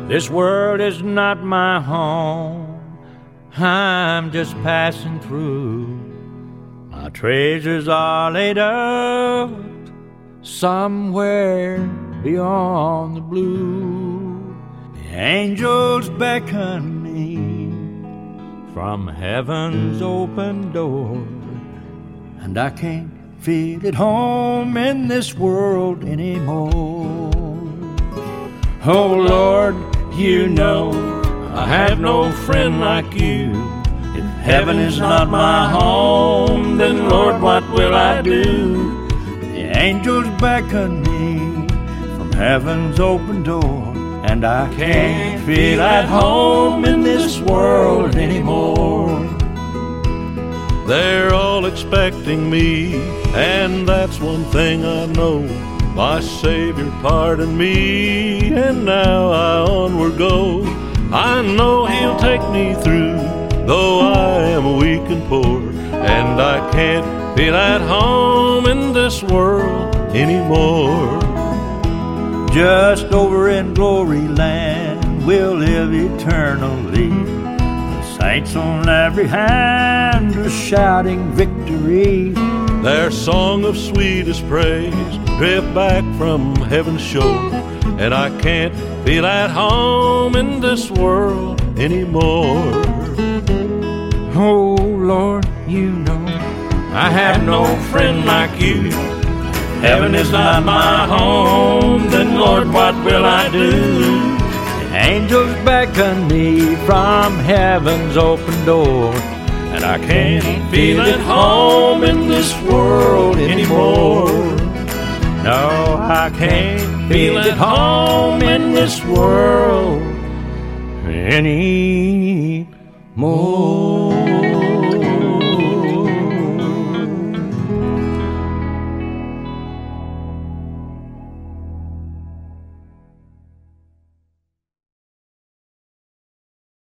This world is not my home, I'm just passing through. My treasures are laid up somewhere beyond the blue. The angels beckon me from heaven's open door, and I can't feel at home in this world anymore. Oh Lord, you know I have no friend like you. If heaven is not my home, then Lord, what will I do? The angels beckon me from heaven's open door, and I can't feel at home in this world anymore. They're all expecting me, and that's one thing I know. My Savior pardoned me, and now I onward go. I know He'll take me through, though I am weak and poor, and I can't feel at home in this world anymore. Just over in glory land we'll live eternally. The saints on every hand are shouting victory. Their song of sweetest praise drift back from heaven's shore, and I can't feel at home in this world anymore. Oh Lord, you know I have no friend like you. Heaven is not my home, then Lord, what will I do? The angels beckon me from heaven's open door, and I can't feel at home in this world anymore. No, I can't feel at home in this world anymore.